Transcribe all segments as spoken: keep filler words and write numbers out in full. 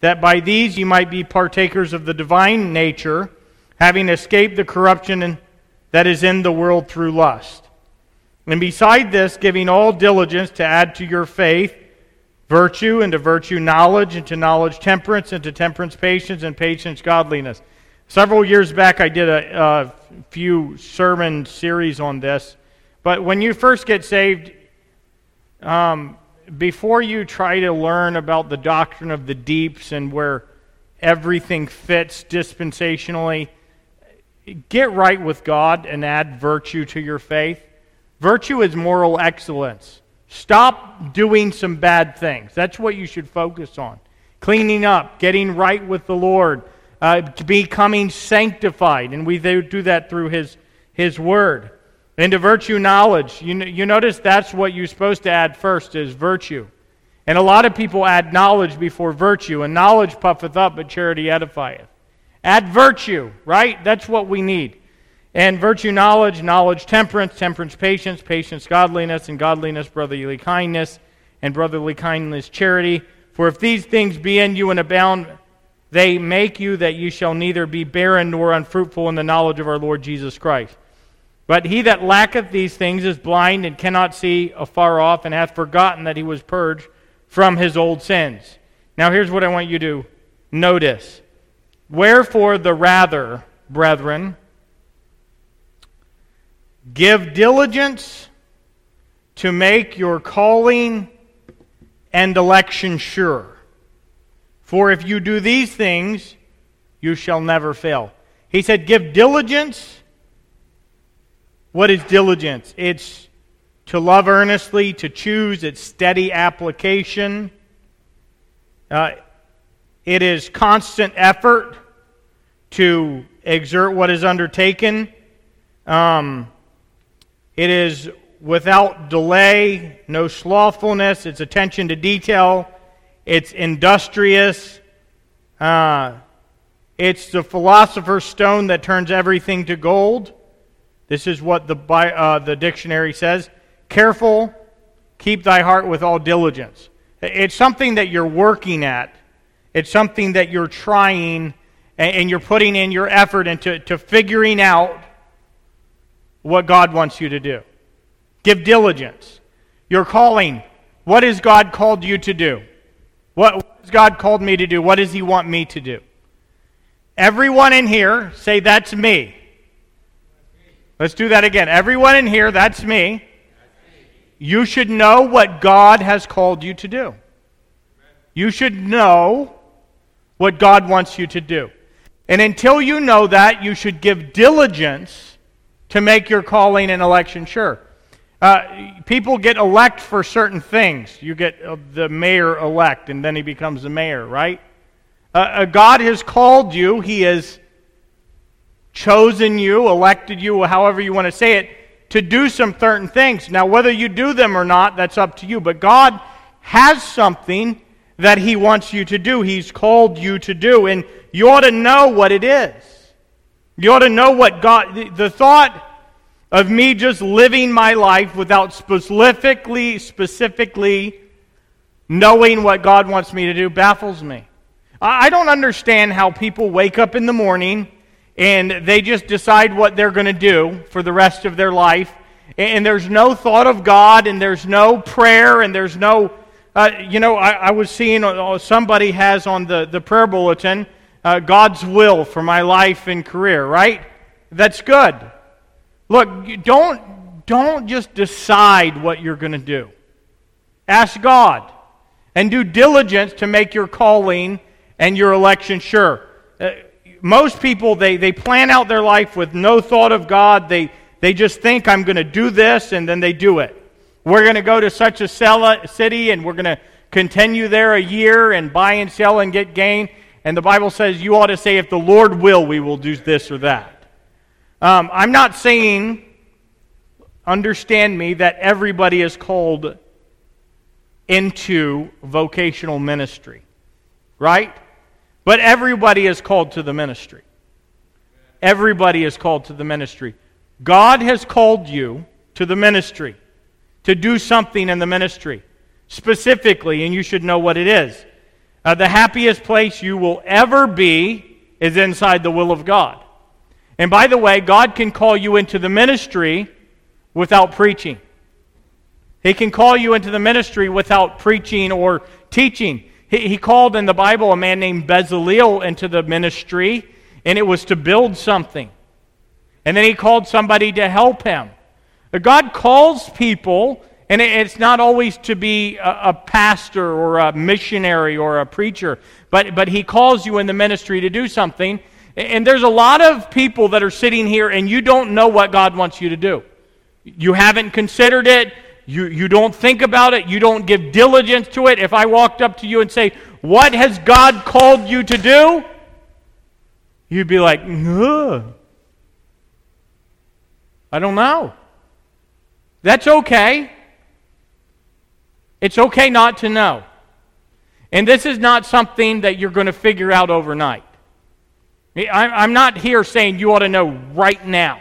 that by these ye might be partakers of the divine nature, having escaped the corruption in, that is in the world through lust. And beside this, giving all diligence to add to your faith virtue, and to virtue knowledge, and to knowledge temperance, and to temperance patience, and patience godliness. Several years back I did a, a few sermon series on this, but when you first get saved, um, before you try to learn about the doctrine of the deeps and where everything fits dispensationally, get right with God and add virtue to your faith. Virtue is moral excellence. Stop doing some bad things. That's what you should focus on. Cleaning up, getting right with the Lord, uh, becoming sanctified. And we do that through His, His Word. And to virtue knowledge. You, you notice that's what you're supposed to add first is virtue. And a lot of people add knowledge before virtue. And knowledge puffeth up, but charity edifieth. Add virtue, right? That's what we need. And virtue knowledge, knowledge temperance, temperance patience, patience godliness, and godliness brotherly kindness, and brotherly kindness charity. For if these things be in you and abound, they make you that you shall neither be barren nor unfruitful in the knowledge of our Lord Jesus Christ. But he that lacketh these things is blind and cannot see afar off, and hath forgotten that he was purged from his old sins. Now here's what I want you to notice. Wherefore the rather, brethren, give diligence to make your calling and election sure. For if you do these things, you shall never fail. He said, give diligence. What is diligence? It's to love earnestly, to choose, it's steady application. Uh, it is constant effort to exert what is undertaken. Um... It is without delay, no slothfulness. It's attention to detail. It's industrious. Uh, it's the philosopher's stone that turns everything to gold. This is what the uh, the dictionary says. Careful, keep thy heart with all diligence. It's something that you're working at. It's something that you're trying and, and you're putting in your effort into to figuring out what God wants you to do. Give diligence. Your calling. What has God called you to do? What, what has God called me to do? What does He want me to do? Everyone in here, say, that's me. Let's do that again. Everyone in here, that's me. You should know what God has called you to do. You should know what God wants you to do. And until you know that, you should give diligence to make your calling and election sure. Uh, people get elect for certain things. You get uh, the mayor elect, and then he becomes the mayor, right? Uh, uh, God has called you. He has chosen you, elected you, however you want to say it, to do some certain things. Now, whether you do them or not, that's up to you. But God has something that He wants you to do. He's called you to do, and you ought to know what it is. You ought to know what God... The, the thought of me just living my life without specifically, specifically knowing what God wants me to do baffles me. I, I don't understand how people wake up in the morning and they just decide what they're going to do for the rest of their life, and, and there's no thought of God, and there's no prayer, and there's no... Uh, you know, I, I was seeing uh, somebody has on the, the prayer bulletin, Uh, God's will for my life and career, right? That's good. Look, don't, don't just decide what you're going to do. Ask God. And do diligence to make your calling and your election sure. Uh, most people, they, they plan out their life with no thought of God. They, they just think, I'm going to do this, and then they do it. We're going to go to such a city, and we're going to continue there a year and buy and sell and get gain. And the Bible says you ought to say, if the Lord will, we will do this or that. Um, I'm not saying, understand me, that everybody is called into vocational ministry. Right? But everybody is called to the ministry. Everybody is called to the ministry. God has called you to the ministry, to do something in the ministry, specifically, and you should know what it is. Uh, the happiest place you will ever be is inside the will of God. And by the way, God can call you into the ministry without preaching. He can call you into the ministry without preaching or teaching. He, he called in the Bible a man named Bezaleel into the ministry, and it was to build something. And then he called somebody to help him. God calls people, and it's not always to be a, a pastor or a missionary or a preacher, but, but he calls you in the ministry to do something. And there's a lot of people that are sitting here, and you don't know what God wants you to do. You haven't considered it. You, you don't think about it. You don't give diligence to it. If I walked up to you and say, "What has God called you to do?" You'd be like, "Ugh. I don't know." That's okay. It's okay not to know. And this is not something that you're going to figure out overnight. I'm not here saying you ought to know right now.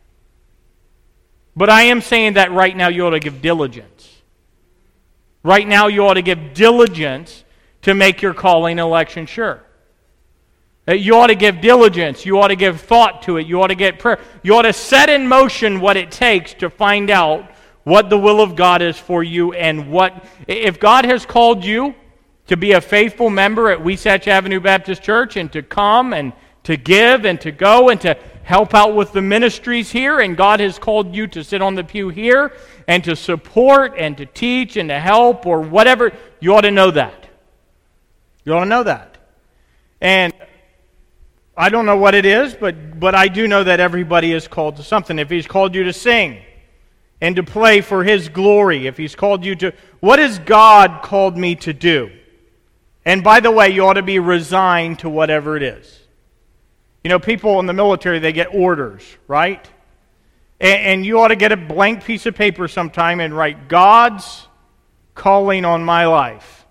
But I am saying that right now you ought to give diligence. Right now you ought to give diligence to make your calling and election sure. You ought to give diligence. You ought to give thought to it. You ought to get prayer. You ought to set in motion what it takes to find out what the will of God is for you, and what, if God has called you to be a faithful member at Wasatch Avenue Baptist Church and to come and to give and to go and to help out with the ministries here, and God has called you to sit on the pew here and to support and to teach and to help or whatever, you ought to know that. You ought to know that. And I don't know what it is, but, but I do know that everybody is called to something. If He's called you to sing and to play for His glory, if He's called you to... What has God called me to do? And by the way, you ought to be resigned to whatever it is. You know, people in the military, they get orders, right? And, and you ought to get a blank piece of paper sometime and write, "God's calling on my life."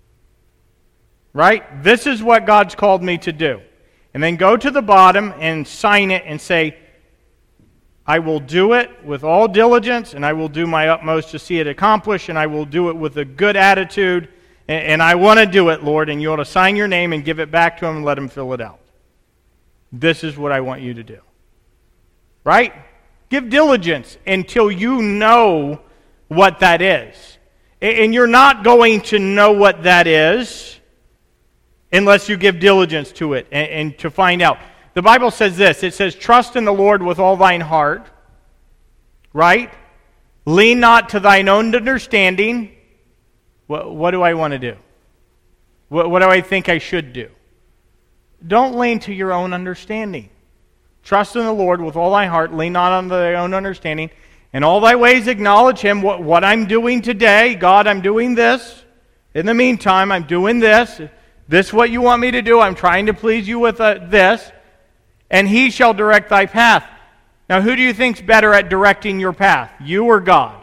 Right? This is what God's called me to do. And then go to the bottom and sign it and say, "I will do it with all diligence, and I will do my utmost to see it accomplished, and I will do it with a good attitude, and, and I want to do it, Lord." And you ought to sign your name and give it back to Him and let Him fill it out. This is what I want you to do. Right? Give diligence until you know what that is. And you're not going to know what that is unless you give diligence to it and, and to find out. The Bible says this. It says, "Trust in the Lord with all thine heart." Right? "Lean not to thine own understanding." What, what do I want to do? What, what do I think I should do? Don't lean to your own understanding. Trust in the Lord with all thy heart. Lean not on thy own understanding. In all thy ways acknowledge Him. What, what I'm doing today, God, I'm doing this. In the meantime, I'm doing this. This is what you want me to do. I'm trying to please you with uh, this. "And He shall direct thy path." Now, who do you think's better at directing your path? You or God?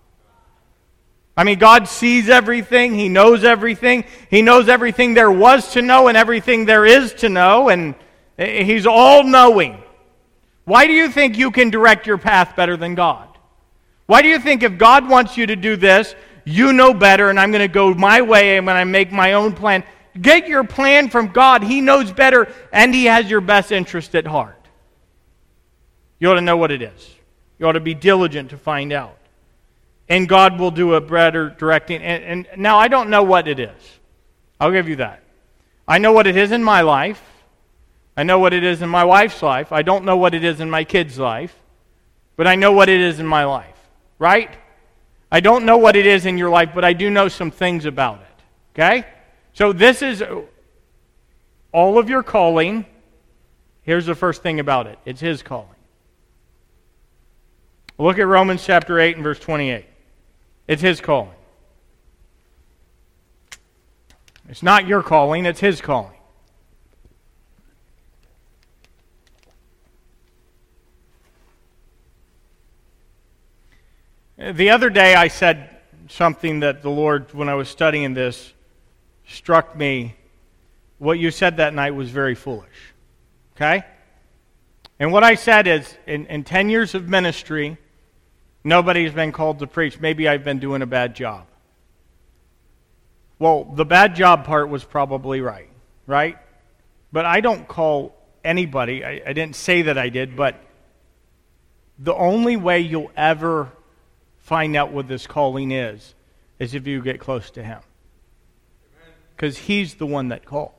I mean, God sees everything. He knows everything. He knows everything there was to know and everything there is to know, and He's all-knowing. Why do you think you can direct your path better than God? Why do you think if God wants you to do this, you know better, and I'm going to go my way and when I make my own plan? Get your plan from God. He knows better, and He has your best interest at heart. You ought to know what it is. You ought to be diligent to find out. And God will do a better directing. And, and now I don't know what it is. I'll give you that. I know what it is in my life. I know what it is in my wife's life. I don't know what it is in my kid's life. But I know what it is in my life. Right? I don't know what it is in your life, but I do know some things about it. Okay? So this is all of your calling. Here's the first thing about it. It's His calling. Look at Romans chapter eight and verse twenty-eight. It's His calling. It's not your calling, it's His calling. The other day I said something that the Lord, when I was studying this, struck me. What you said that night was very foolish. Okay? And what I said is, in, in ten years of ministry, nobody's been called to preach. Maybe I've been doing a bad job. Well, the bad job part was probably right, right? But I don't call anybody, I, I didn't say that I did, but the only way you'll ever find out what this calling is, is if you get close to Him. Because He's the one that calls.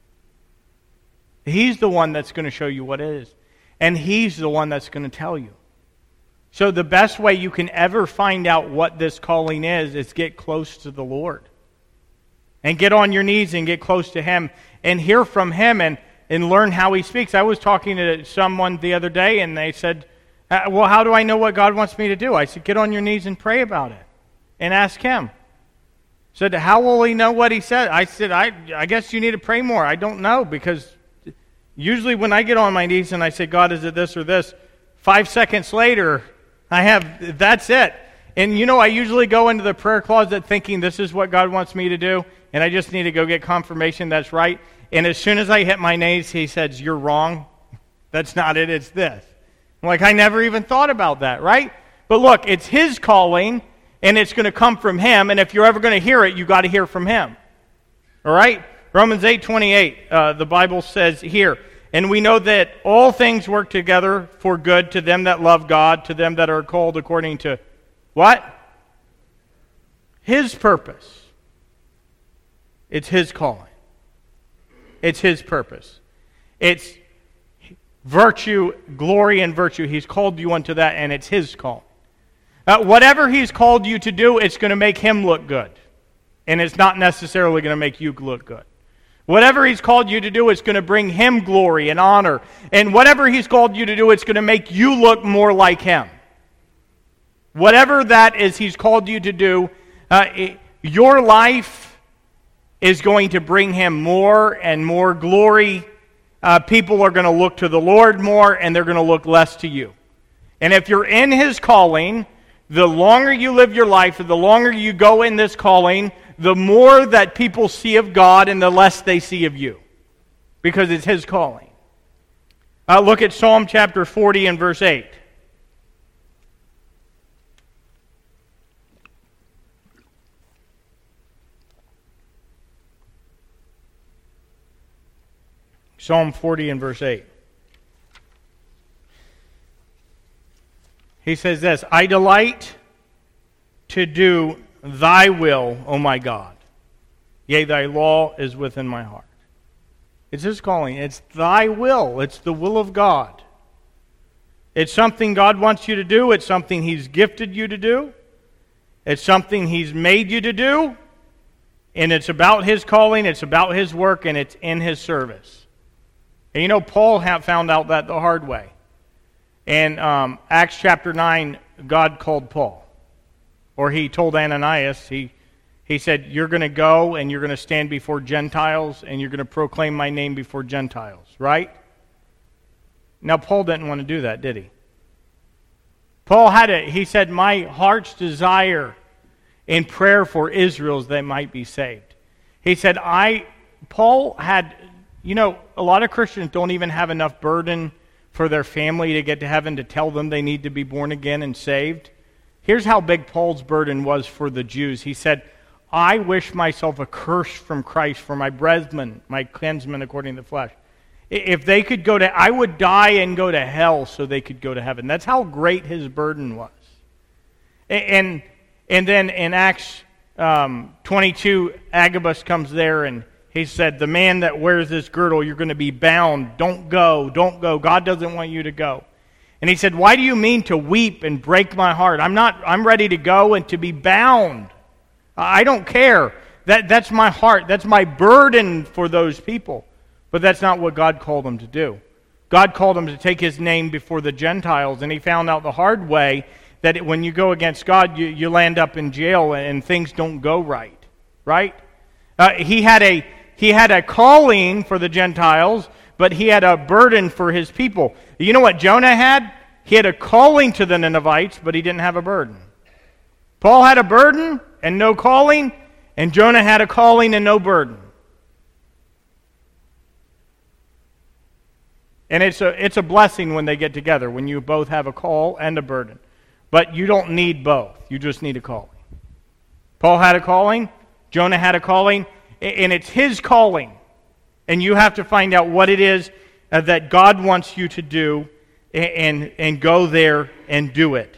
He's the one that's going to show you what it is. And He's the one that's going to tell you. So the best way you can ever find out what this calling is, is get close to the Lord. And get on your knees and get close to Him and hear from Him and, and learn how He speaks. I was talking to someone the other day and they said, well, how do I know what God wants me to do? I said, get on your knees and pray about it and ask Him. Said, how will He know what He said? I said, I, I guess you need to pray more. I don't know, because usually when I get on my knees and I say, God, is it this or this? Five seconds later, I have, that's it. And you know, I usually go into the prayer closet thinking this is what God wants me to do, and I just need to go get confirmation that's right. And as soon as I hit my knees, He says, you're wrong. That's not it, it's this. I'm like, I never even thought about that, right? But look, it's His calling, and it's going to come from Him, and if you're ever going to hear it, you got to hear from Him. All right? Romans eight twenty-eight, uh, the Bible says here, and we know that all things work together for good to them that love God, to them that are called according to what? His purpose. It's His calling. It's His purpose. It's virtue, glory and virtue. He's called you unto that, and it's His call. Uh, whatever He's called you to do, it's going to make Him look good. And it's not necessarily going to make you look good. Whatever He's called you to do, it's going to bring Him glory and honor. And whatever He's called you to do, it's going to make you look more like Him. Whatever that is He's called you to do, uh, it, your life is going to bring Him more and more glory. Uh, people are going to look to the Lord more, and they're going to look less to you. And if you're in His calling, the longer you live your life, the longer you go in this calling, the more that people see of God and the less they see of you. Because it's His calling. Uh, look at Psalm chapter forty and verse eight. Psalm forty and verse eight. He says this, I delight to do Thy will, O my God. Yea, Thy law is within my heart. It's His calling. It's Thy will. It's the will of God. It's something God wants you to do. It's something He's gifted you to do. It's something He's made you to do. And it's about His calling. It's about His work. And it's in His service. And you know, Paul found out that the hard way. In um, Acts chapter nine, God called Paul. Or He told Ananias, he, he said, you're going to go and you're going to stand before Gentiles and you're going to proclaim my name before Gentiles, right? Now, Paul didn't want to do that, did he? Paul had it. He said, my heart's desire in prayer for Israel is they might be saved. He said, I, Paul had... You know, a lot of Christians don't even have enough burden for their family to get to heaven to tell them they need to be born again and saved. Here's how big Paul's burden was for the Jews. He said, I wish myself a curse from Christ for my brethren, my kinsmen according to the flesh. If they could go to, I would die and go to hell so they could go to heaven. That's how great his burden was. And, and then in Acts um, twenty-two, Agabus comes there and he said, the man that wears this girdle, you're going to be bound. Don't go. Don't go. God doesn't want you to go. And he said, why do you mean to weep and break my heart? I'm not, I'm ready to go and to be bound. I don't care. That, that's my heart. That's my burden for those people. But that's not what God called him to do. God called him to take His name before the Gentiles, and he found out the hard way that when you go against God, you, you land up in jail and things don't go right. Right? Uh, he had a He had a calling for the Gentiles, but he had a burden for his people. You know what Jonah had? He had a calling to the Ninevites, but he didn't have a burden. Paul had a burden and no calling, and Jonah had a calling and no burden. And it's a, it's a blessing when they get together, when you both have a call and a burden. But you don't need both. You just need a calling. Paul had a calling. Jonah had a calling, and it's his calling. And you have to find out what it is uh, that God wants you to do, and, and, and go there and do it.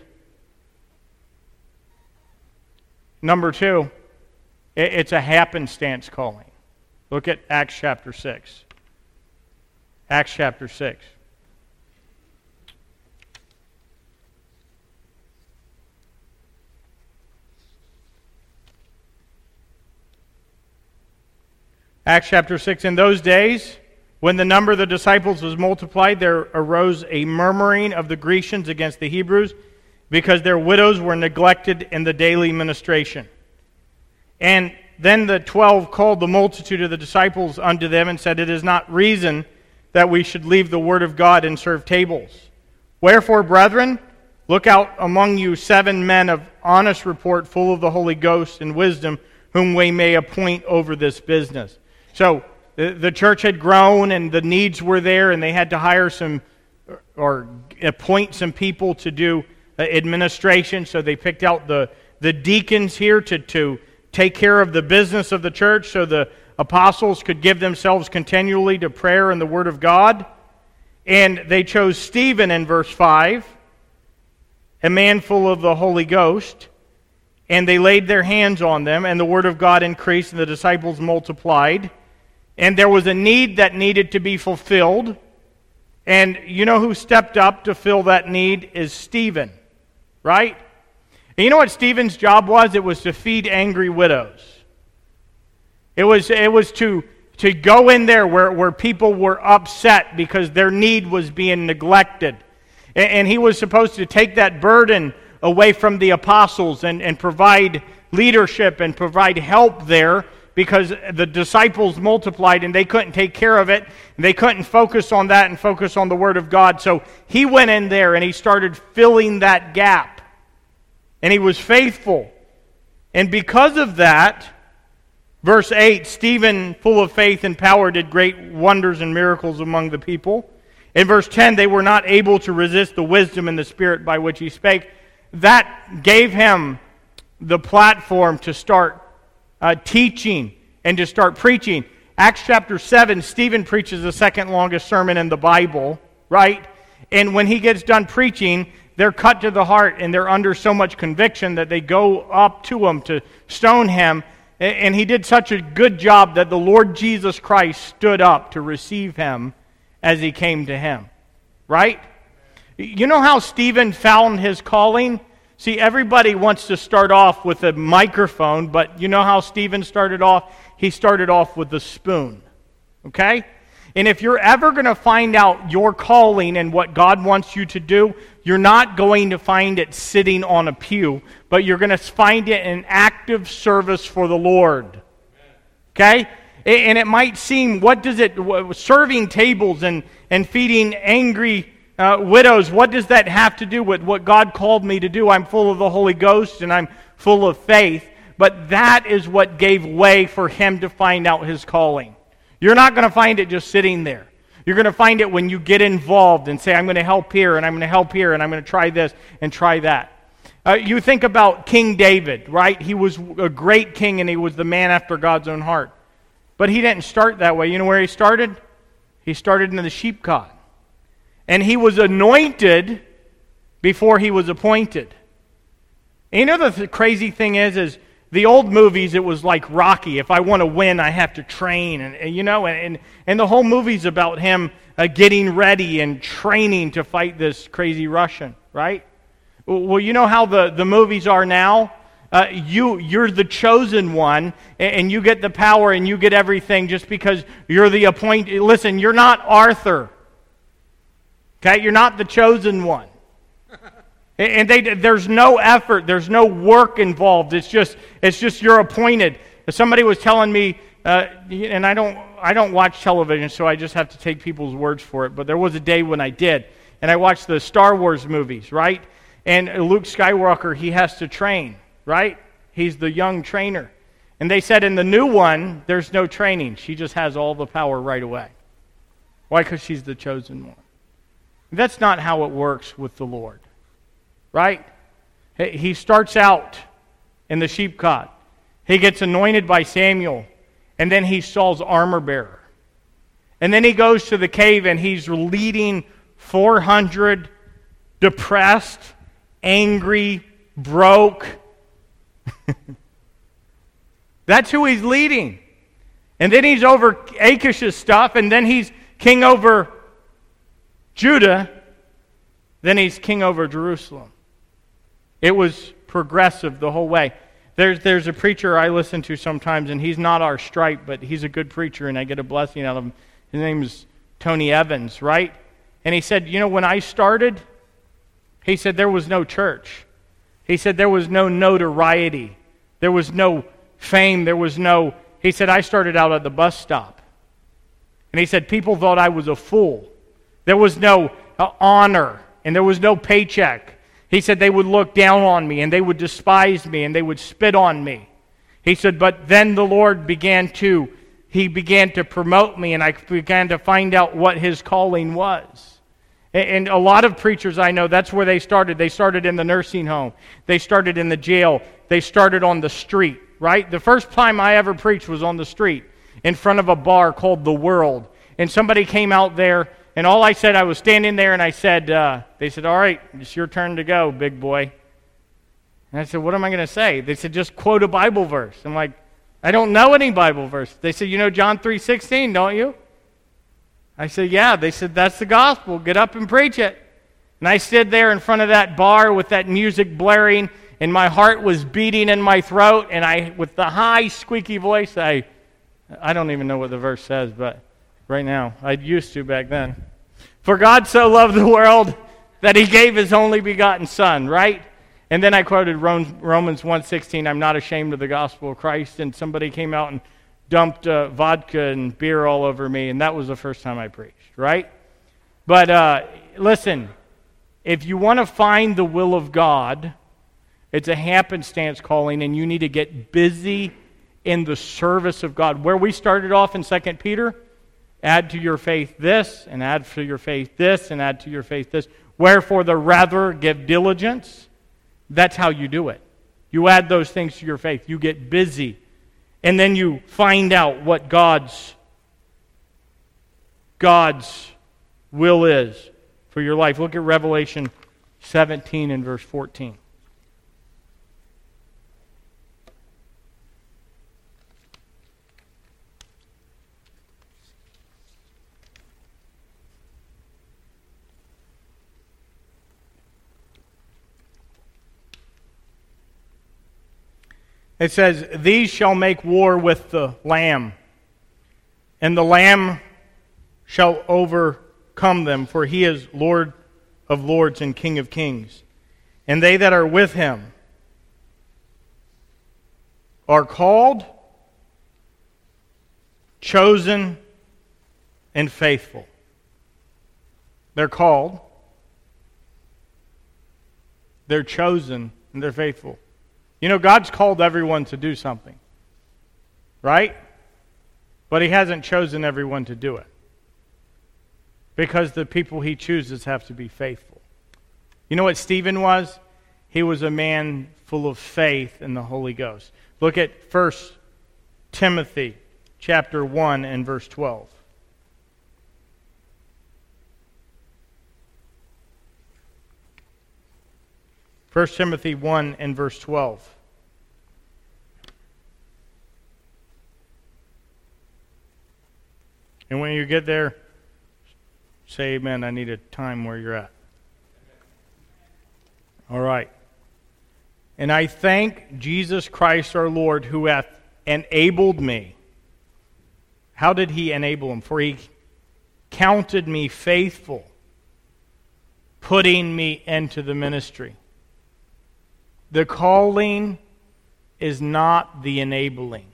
Number two, it, it's a happenstance calling. Look at Acts chapter six. Acts chapter six. Acts chapter six, in those days, when the number of the disciples was multiplied, there arose a murmuring of the Grecians against the Hebrews, because their widows were neglected in the daily ministration. And then the twelve called the multitude of the disciples unto them and said, It is not reason that we should leave the word of God and serve tables. Wherefore, brethren, look out among you seven men of honest report, full of the Holy Ghost and wisdom, whom we may appoint over this business. So the, the church had grown and the needs were there, and they had to hire some or appoint some people to do administration. So they picked out the, the deacons here to, to take care of the business of the church, so the apostles could give themselves continually to prayer and the Word of God. And they chose Stephen in verse five, a man full of the Holy Ghost, and they laid their hands on them, and the Word of God increased, and the disciples multiplied. And there was a need that needed to be fulfilled. And you know who stepped up to fill that need is Stephen, right? And you know what Stephen's job was? It was to feed angry widows. It was, it was to, to go in there where, where people were upset because their need was being neglected. And, and he was supposed to take that burden away from the apostles and, and provide leadership and provide help there, because the disciples multiplied and they couldn't take care of it. They couldn't focus on that and focus on the Word of God. So he went in there and he started filling that gap. And he was faithful. And because of that, verse eight, Stephen, full of faith and power, did great wonders and miracles among the people. In verse ten, they were not able to resist the wisdom and the spirit by which he spake. That gave him the platform to start Uh, teaching and to start preaching. Acts chapter seven, Stephen preaches the second longest sermon in the Bible, right? And when he gets done preaching, they're cut to the heart and they're under so much conviction that they go up to him to stone him. And he did such a good job that the Lord Jesus Christ stood up to receive him as he came to him, right? You know how Stephen found his calling? See, everybody wants to start off with a microphone, but you know how Stephen started off? He started off with a spoon, okay? And if you're ever going to find out your calling and what God wants you to do, you're not going to find it sitting on a pew, but you're going to find it in active service for the Lord, okay? And it might seem, what does it, serving tables and, and feeding angry Uh, widows, what does that have to do with what God called me to do? I'm full of the Holy Ghost and I'm full of faith. But that is what gave way for him to find out his calling. You're not going to find it just sitting there. You're going to find it when you get involved and say, I'm going to help here and I'm going to help here and I'm going to try this and try that. Uh, you think about King David, right? He was a great king and he was the man after God's own heart. But he didn't start that way. You know where he started? He started in the sheepcote. And he was anointed before he was appointed. And you know the th- crazy thing is, is the old movies, it was like Rocky. If I want to win, I have to train. And, and you know, and, and the whole movie's about him uh, getting ready and training to fight this crazy Russian, right? Well, you know how the, the movies are now? Uh, you, you're the chosen one, and, and you get the power and you get everything just because you're the appointed. Listen, you're not Arthur. Okay, you're not the chosen one. And they, there's no effort, there's no work involved. It's just, it's just you're appointed. Somebody was telling me, uh, and I don't, I don't watch television, so I just have to take people's words for it. But there was a day when I did, and I watched the Star Wars movies, right? And Luke Skywalker, he has to train, right? He's the young trainer, and they said in the new one, there's no training. She just has all the power right away. Why? Because she's the chosen one. That's not how it works with the Lord, right? He starts out in the sheepcote. He gets anointed by Samuel, and then he's Saul's armor bearer. And then he goes to the cave, and he's leading four hundred depressed, angry, broke. That's who he's leading. And then he's over Achish's stuff, and then he's king over Judah. Then he's king over Jerusalem. It was progressive the whole way. There's, there's a preacher I listen to sometimes, and he's not our stripe, but he's a good preacher, and I get a blessing out of him. His name is Tony Evans, right? And he said, you know, when I started, he said there was no church. He said there was no notoriety. There was no fame. There was no... He said, I started out at the bus stop. And he said, people thought I was a fool. There was no uh, honor, and there was no paycheck. He said they would look down on me, and they would despise me, and they would spit on me. He said, but then the Lord began to, He began to promote me, and I began to find out what His calling was. And a lot of preachers I know, that's where they started. They started in the nursing home. They started in the jail. They started on the street, right? The first time I ever preached was on the street in front of a bar called The World. And somebody came out there, and all I said, I was standing there, and I said, uh, they said, all right, it's your turn to go, big boy. And I said, what am I going to say? They said, just quote a Bible verse. I'm like, I don't know any Bible verse. They said, you know John three sixteen, don't you? I said, yeah. They said, that's the gospel. Get up and preach it. And I stood there in front of that bar with that music blaring, and my heart was beating in my throat, and I, with the high, squeaky voice, I, I don't even know what the verse says, but right now, I used to back then. For God so loved the world that He gave His only begotten Son, right? And then I quoted Romans one sixteen, I'm not ashamed of the gospel of Christ, and somebody came out and dumped uh, vodka and beer all over me, and that was the first time I preached, right? But uh, listen, if you want to find the will of God, it's a happenstance calling, and you need to get busy in the service of God. Where we started off in Second Peter, add to your faith this, and add to your faith this, and add to your faith this. Wherefore the rather give diligence. That's how you do it. You add those things to your faith. You get busy. And then you find out what God's, God's will is for your life. Look at Revelation seventeen and verse fourteen. It says, these shall make war with the Lamb, and the Lamb shall overcome them, for He is Lord of lords and King of kings. And they that are with Him are called, chosen, and faithful. They're called, they're chosen, and they're faithful. You know, God's called everyone to do something, right? But He hasn't chosen everyone to do it. Because the people He chooses have to be faithful. You know what Stephen was? He was a man full of faith in the Holy Ghost. Look at First Timothy chapter one and verse twelve. First Timothy one and verse twelve. And when you get there, say amen. I need a time where you're at. All right. And I thank Jesus Christ our Lord, who hath enabled me. How did He enable him? For He counted me faithful, putting me into the ministry. The calling is not the enabling.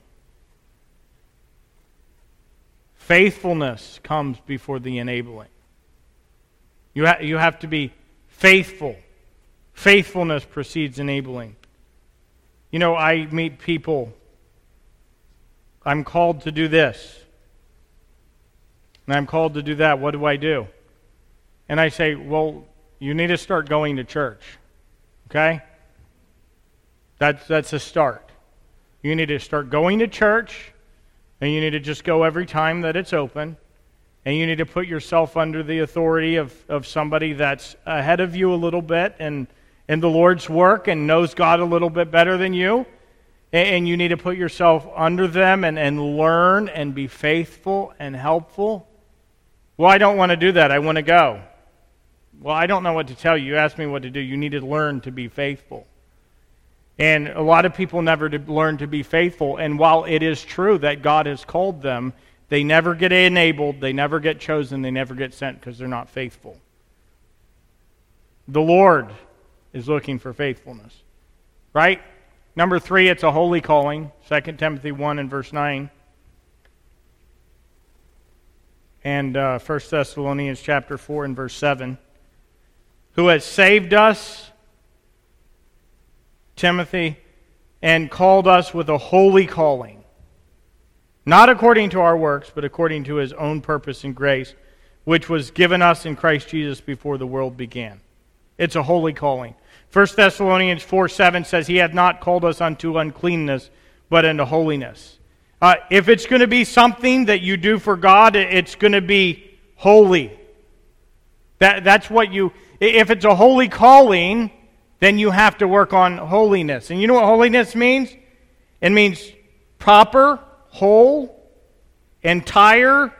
Faithfulness comes before the enabling. You, ha- you have to be faithful. Faithfulness precedes enabling. You know, I meet people, I'm called to do this, and I'm called to do that. What do I do? And I say, well, you need to start going to church. Okay? That's, that's a start. You need to start going to church, and you need to just go every time that it's open. And you need to put yourself under the authority of, of somebody that's ahead of you a little bit and in the Lord's work and knows God a little bit better than you. And, and you need to put yourself under them and, and learn and be faithful and helpful. Well, I don't want to do that. I want to go. Well, I don't know what to tell you. You asked me what to do. You need to learn to be faithful. And a lot of people never learn to be faithful. And while it is true that God has called them, they never get enabled, they never get chosen, they never get sent because they're not faithful. The Lord is looking for faithfulness. Right? Number three, it's a holy calling. Second Timothy one and verse nine. And uh, First Thessalonians chapter four and verse seven. Who has saved us, Timothy, and called us with a holy calling. Not according to our works, but according to His own purpose and grace, which was given us in Christ Jesus before the world began. It's a holy calling. First Thessalonians four seven says, He hath not called us unto uncleanness, but unto holiness. Uh, if it's going to be something that you do for God, it's going to be holy. That, that's what you... If it's a holy calling, then you have to work on holiness. And you know what holiness means? It means proper, whole, entire,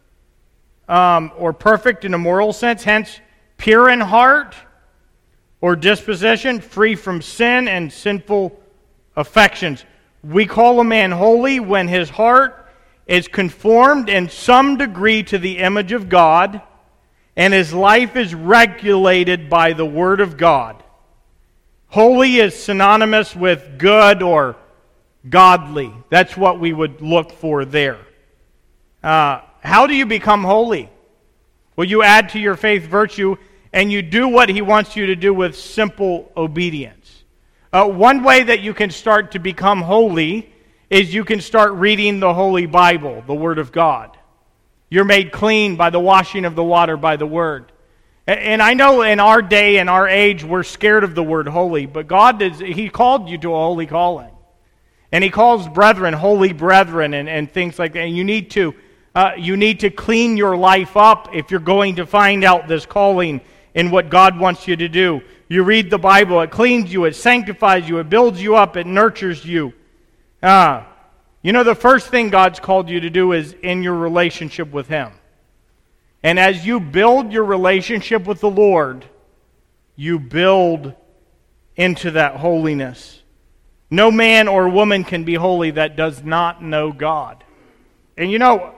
um, or perfect in a moral sense, hence pure in heart or disposition, free from sin and sinful affections. We call a man holy when his heart is conformed in some degree to the image of God and his life is regulated by the Word of God. Holy is synonymous with good or godly. That's what we would look for there. Uh, how do you become holy? Well, you add to your faith virtue, and you do what He wants you to do with simple obedience. Uh, one way that you can start to become holy is you can start reading the Holy Bible, the Word of God. You're made clean by the washing of the water by the Word. And I know in our day and our age we're scared of the word holy, but God, is, He called you to a holy calling. And He calls brethren holy brethren and, and things like that. And you need to uh, you need to clean your life up if you're going to find out this calling in what God wants you to do. You read the Bible, it cleans you, it sanctifies you, it builds you up, it nurtures you. Uh, you know, the first thing God's called you to do is in your relationship with Him. And as you build your relationship with the Lord, you build into that holiness. No man or woman can be holy that does not know God. And you know,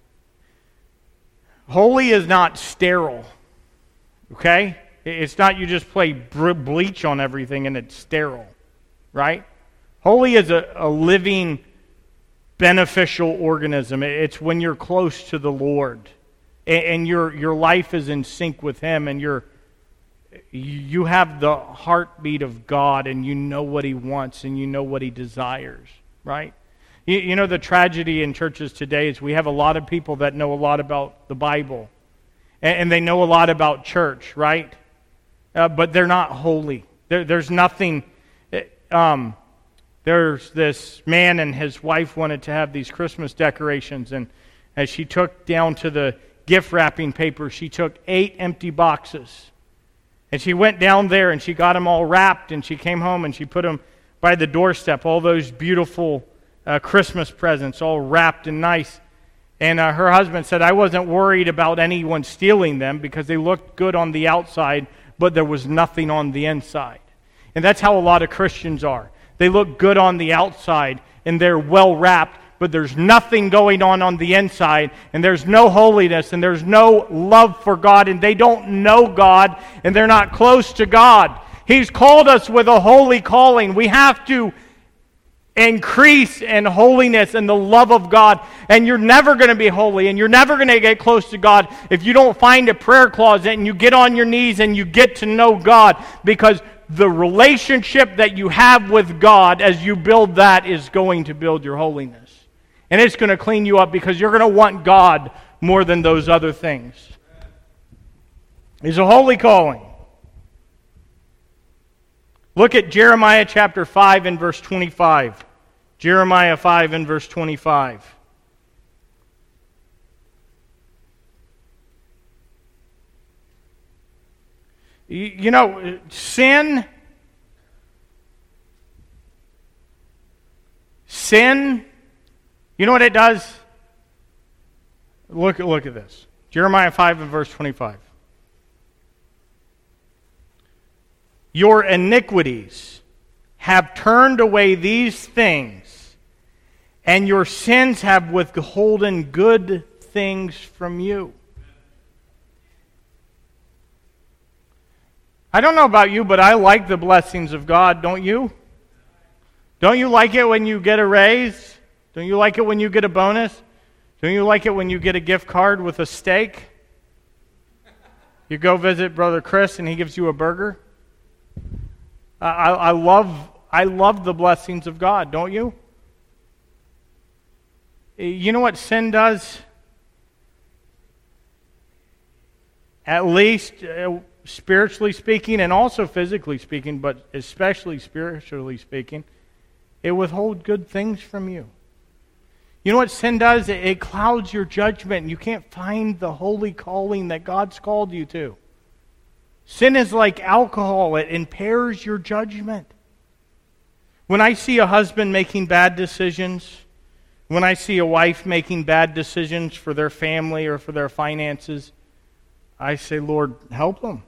holy is not sterile. Okay? It's not you just play bleach on everything and it's sterile. Right? Holy is a, a living, beneficial organism. It's when you're close to the Lord. And your your life is in sync with Him, and you're you have the heartbeat of God, and you know what He wants, and you know what He desires, right? You, you know, the tragedy in churches today is we have a lot of people that know a lot about the Bible, and, and they know a lot about church, right? Uh, but they're not holy. There, there's nothing... Um, there's this man and his wife wanted to have these Christmas decorations, and as she took down to the gift wrapping paper, she took eight empty boxes. And she went down there and she got them all wrapped, and she came home and she put them by the doorstep, all those beautiful uh, Christmas presents, all wrapped and nice. And uh, her husband said, I wasn't worried about anyone stealing them because they looked good on the outside, but there was nothing on the inside. And that's how a lot of Christians are. They look good on the outside and they're well wrapped, but there's nothing going on on the inside, and there's no holiness, and there's no love for God, and they don't know God, and they're not close to God. He's called us with a holy calling. We have to increase in holiness and the love of God, and you're never going to be holy, and you're never going to get close to God if you don't find a prayer closet and you get on your knees and you get to know God, because the relationship that you have with God as you build that is going to build your holiness. And it's going to clean you up because you're going to want God more than those other things. It's a holy calling. Look at Jeremiah chapter five and verse twenty-five. Jeremiah five and verse twenty-five. You, you know, sin, sin, you know what it does? Look, look at this. Jeremiah five and verse twenty-five. Your iniquities have turned away these things, and your sins have withholden good things from you. I don't know about you, but I like the blessings of God, don't you? Don't you like it when you get a raise? Don't you like it when you get a bonus? Don't you like it when you get a gift card with a steak? You go visit Brother Chris and he gives you a burger? I, I love I love the blessings of God, don't you? You know what sin does? At least uh, spiritually speaking and also physically speaking, but especially spiritually speaking, it withholds good things from you. You know what sin does? It, it clouds your judgment, and you can't find the holy calling that God's called you to. Sin is like alcohol. It impairs your judgment. When I see a husband making bad decisions, when I see a wife making bad decisions for their family or for their finances, I say, Lord, help them.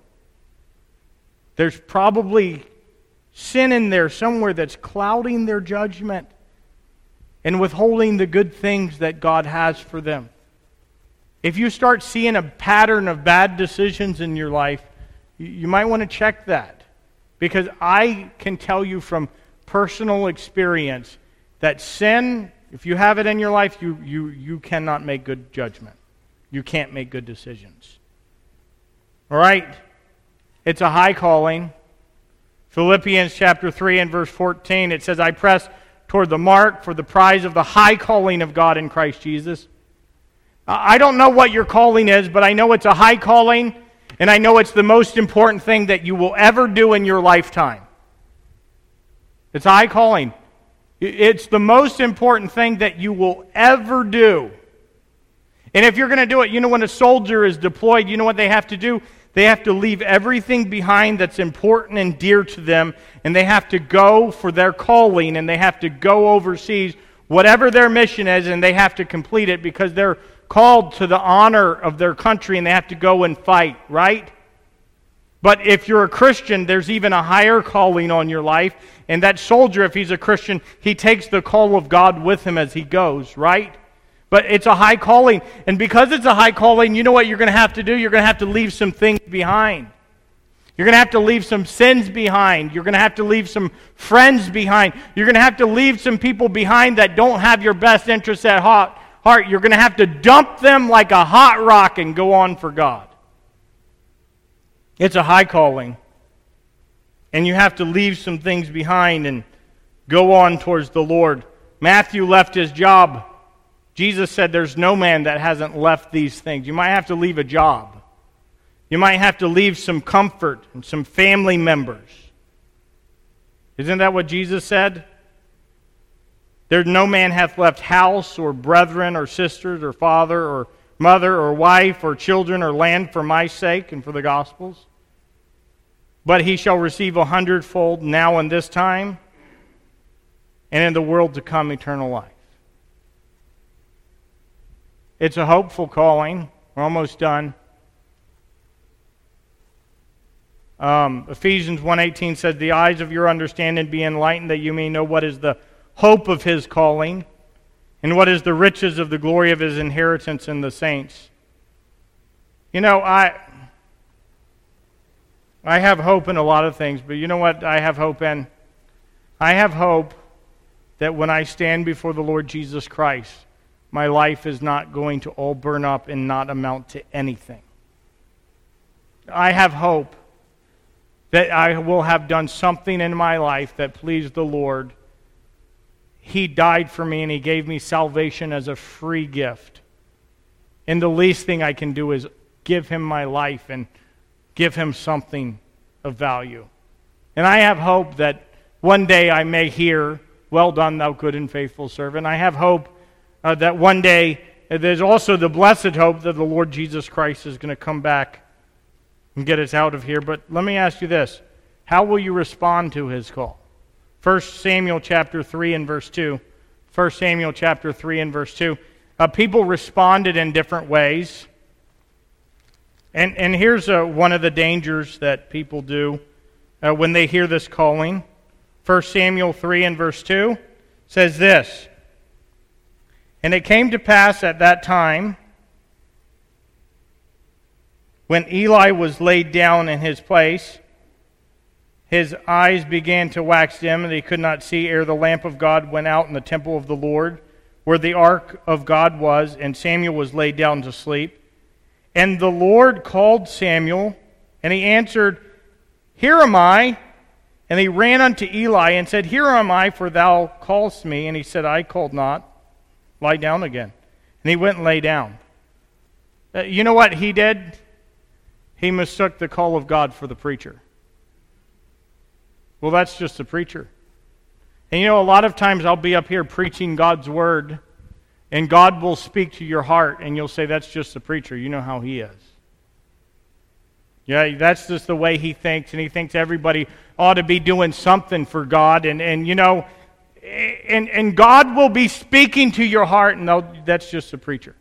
There's probably sin in there somewhere that's clouding their judgment and withholding the good things that God has for them. If you start seeing a pattern of bad decisions in your life, you might want to check that. Because I can tell you from personal experience that sin, if you have it in your life, you, you, you cannot make good judgment. You can't make good decisions. All right? It's a high calling. Philippians chapter three and verse fourteen, it says, I press toward the mark for the prize of the high calling of God in Christ Jesus. I don't know what your calling is, but I know it's a high calling, and I know it's the most important thing that you will ever do in your lifetime. It's a high calling. It's the most important thing that you will ever do. And if you're going to do it, you know, when a soldier is deployed, you know what they have to do? They have to leave everything behind that's important and dear to them, and they have to go for their calling, and they have to go overseas, whatever their mission is, and they have to complete it because they're called to the honor of their country, and they have to go and fight, right? But if you're a Christian, there's even a higher calling on your life, and that soldier, if he's a Christian, he takes the call of God with him as he goes, right? But it's a high calling. And because it's a high calling, you know what you're going to have to do? You're going to have to leave some things behind. You're going to have to leave some sins behind. You're going to have to leave some friends behind. You're going to have to leave some people behind that don't have your best interests at heart. You're going to have to dump them like a hot rock and go on for God. It's a high calling. And you have to leave some things behind and go on towards the Lord. Matthew left his job. Jesus said there's no man that hasn't left these things. You might have to leave a job. You might have to leave some comfort and some family members. Isn't that what Jesus said? There no man hath left house or brethren or sisters or father or mother or wife or children or land for my sake and for the gospel's. But he shall receive a hundredfold now in this time and in the world to come eternal life. It's a hopeful calling. We're almost done. Um, Ephesians one eighteen says, the eyes of your understanding be enlightened, that you may know what is the hope of his calling, and what is the riches of the glory of his inheritance in the saints. You know, I I have hope in a lot of things, but you know what I have hope in? I have hope that when I stand before the Lord Jesus Christ, my life is not going to all burn up and not amount to anything. I have hope that I will have done something in my life that pleased the Lord. He died for me and He gave me salvation as a free gift. And the least thing I can do is give Him my life and give Him something of value. And I have hope that one day I may hear well done, thou good and faithful servant. I have hope uh, that one day, uh, there's also the blessed hope that the Lord Jesus Christ is going to come back and get us out of here. But let me ask you this. How will you respond to his call? First Samuel chapter three and verse two. First Samuel chapter three and verse two. Uh, people responded in different ways. And, and here's uh, one of the dangers that people do uh, when they hear this calling. First Samuel three and verse two says this. And it came to pass at that time, when Eli was laid down in his place, his eyes began to wax dim, and he could not see ere the lamp of God went out in the temple of the Lord, where the ark of God was, and Samuel was laid down to sleep. And the Lord called Samuel, and he answered, Here am I. And he ran unto Eli and said, Here am I, for thou callest me. And he said, I called not. Lie down again. And he went and lay down. Uh, you know what he did? He mistook the call of God for the preacher. Well, that's just the preacher. And you know, a lot of times I'll be up here preaching God's word, and God will speak to your heart, and you'll say, that's just the preacher. You know how he is. Yeah, that's just the way he thinks, and he thinks everybody ought to be doing something for God. And, and you know, and, and God will be speaking to your heart, and that's just the preacher.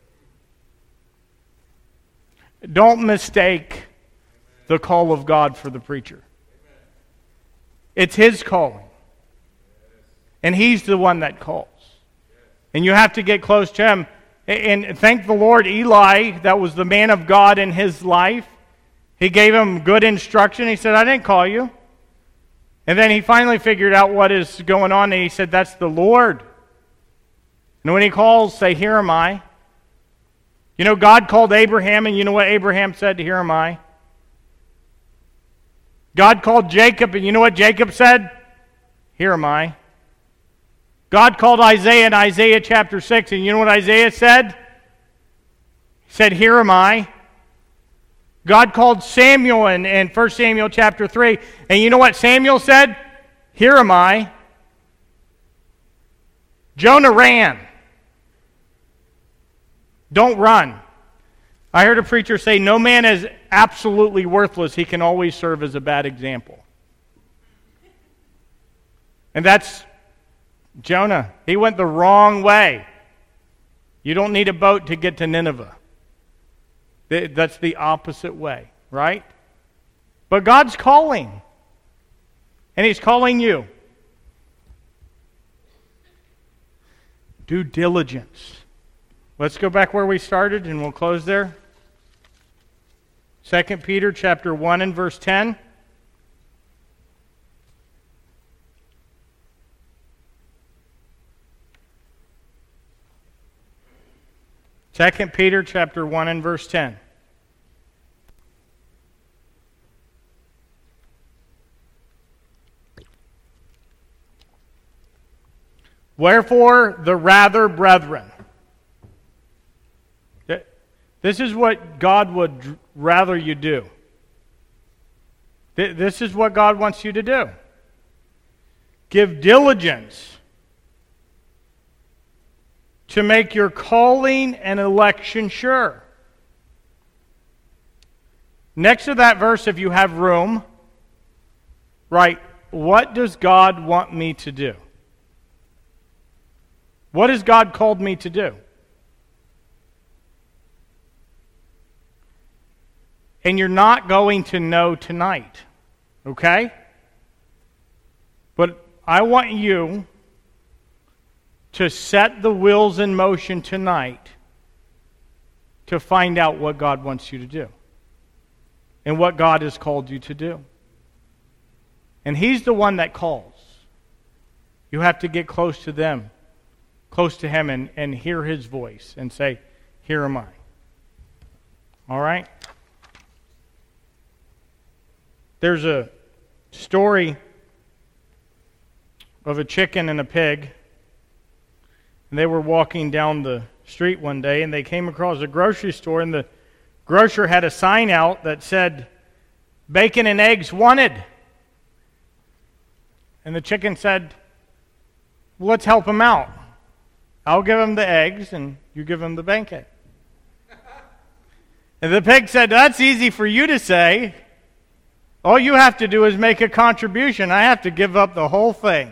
Don't mistake the call of God for the preacher. It's his calling. And he's the one that calls. And you have to get close to him. And thank the Lord, Eli, that was the man of God in his life. He gave him good instruction. He said, I didn't call you. And then he finally figured out what is going on, and he said, that's the Lord. And when he calls, say, Here am I. You know, God called Abraham, and you know what Abraham said? Here am I. God called Jacob, and you know what Jacob said? Here am I. God called Isaiah in Isaiah chapter six, and you know what Isaiah said? He said, Here am I. God called Samuel in, in First Samuel chapter three, and you know what Samuel said? Here am I. Jonah ran. Don't run. I heard a preacher say, no man is absolutely worthless. He can always serve as a bad example. And that's Jonah. He went the wrong way. You don't need a boat to get to Nineveh. That's the opposite way, right? But God's calling. And he's calling you. Due diligence. Let's go back where we started, and we'll close there. Second Peter chapter one and verse ten. Second Peter chapter one and verse ten. Wherefore, the rather, brethren. This is what God would rather you do. This is what God wants you to do. Give diligence to make your calling and election sure. Next to that verse, if you have room, write, what does God want me to do? What has God called me to do? And you're not going to know tonight, okay? But I want you to set the wheels in motion tonight to find out what God wants you to do and what God has called you to do. And he's the one that calls. You have to get close to them, close to him, and, and hear his voice and say, Here am I. All right? There's a story of a chicken and a pig. And they were walking down the street one day, and they came across a grocery store, and the grocer had a sign out that said, Bacon and eggs wanted. And the chicken said, Well, let's help them out. I'll give them the eggs, and you give them the banquet. And the pig said, that's easy for you to say. All you have to do is make a contribution. I have to give up the whole thing.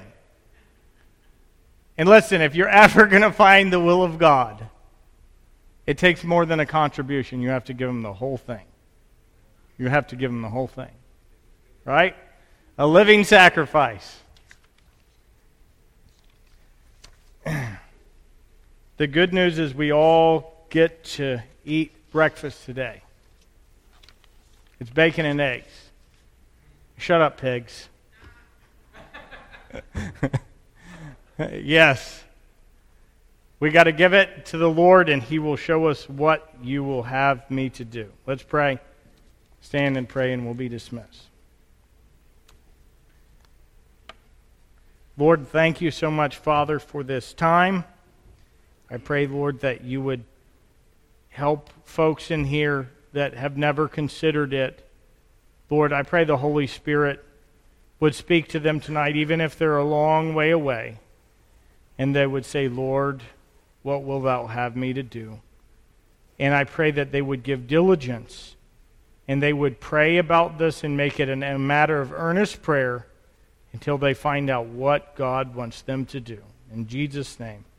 And listen, if you're ever going to find the will of God, it takes more than a contribution. You have to give them the whole thing. You have to give them the whole thing. Right? A living sacrifice. The good news is we all get to eat breakfast today. It's bacon and eggs. Shut up, pigs. Yes. We got to give it to the Lord, and He will show us what you will have me to do. Let's pray. Stand and pray, and we'll be dismissed. Lord, thank you so much, Father, for this time. I pray, Lord, that you would help folks in here that have never considered it. Lord, I pray the Holy Spirit would speak to them tonight, even if they're a long way away, and they would say, Lord, what will thou have me to do? And I pray that they would give diligence, and they would pray about this and make it a matter of earnest prayer until they find out what God wants them to do. In Jesus' name.